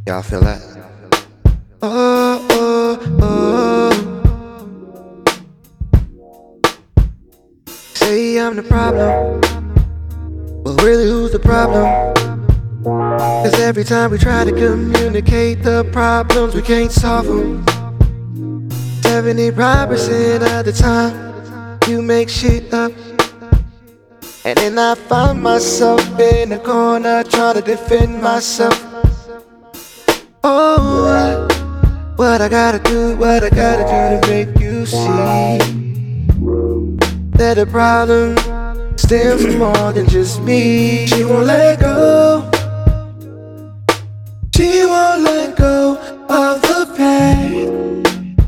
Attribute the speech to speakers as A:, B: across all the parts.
A: Y'all feel that? Oh, oh, oh. Say I'm the problem, but really who's the problem? Cause every time we try to communicate the problems, we can't solve them. 75% of the time, you make shit up. And then I find myself in the corner trying to defend myself. Oh, what I gotta do to make you see that the problem stems from more than just me. She won't let go. She won't let go of the pain.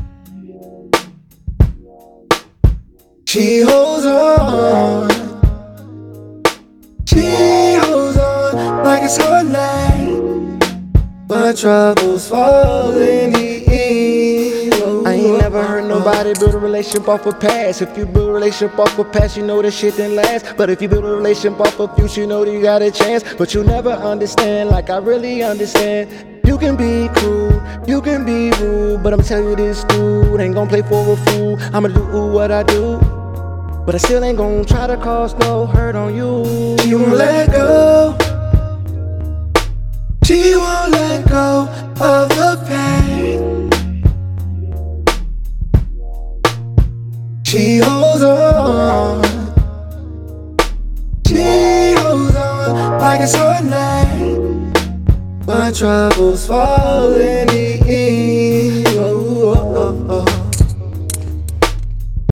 A: She holds on. She holds on like it's her name. But troubles falling in. I ain't never heard nobody build a relationship off a past. If you build a relationship off a past, you know that shit didn't last. But if you build a relationship off a future, you know that you got a chance. But you'll never understand like I really understand. You can be cruel, you can be rude, but I'ma tell you this dude ain't gon' play for a fool. I'ma do what I do, but I still ain't gon' try to cause no hurt on you. She won't let go. She won't let go of the pain. She holds on. She holds on like it's her name. But trouble's falling